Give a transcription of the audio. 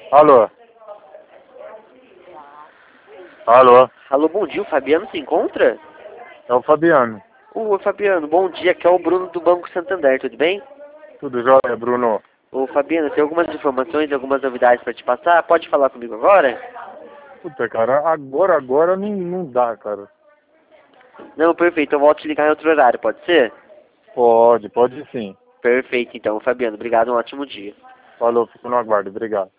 Alô? Alô? Alô, bom dia, o Fabiano se encontra? É o Fabiano. Ô, Fabiano, bom dia, aqui é o Bruno do Banco Santander, tudo bem? Tudo jóia, Bruno? Ô, Fabiano, tem algumas informações, algumas novidades para te passar, pode falar comigo agora? Puta, cara, agora não dá, cara. Não, perfeito, eu volto a te ligar em outro horário, pode ser? Pode sim. Perfeito, então, Fabiano, obrigado, um ótimo dia. Falou, fico no aguardo, obrigado.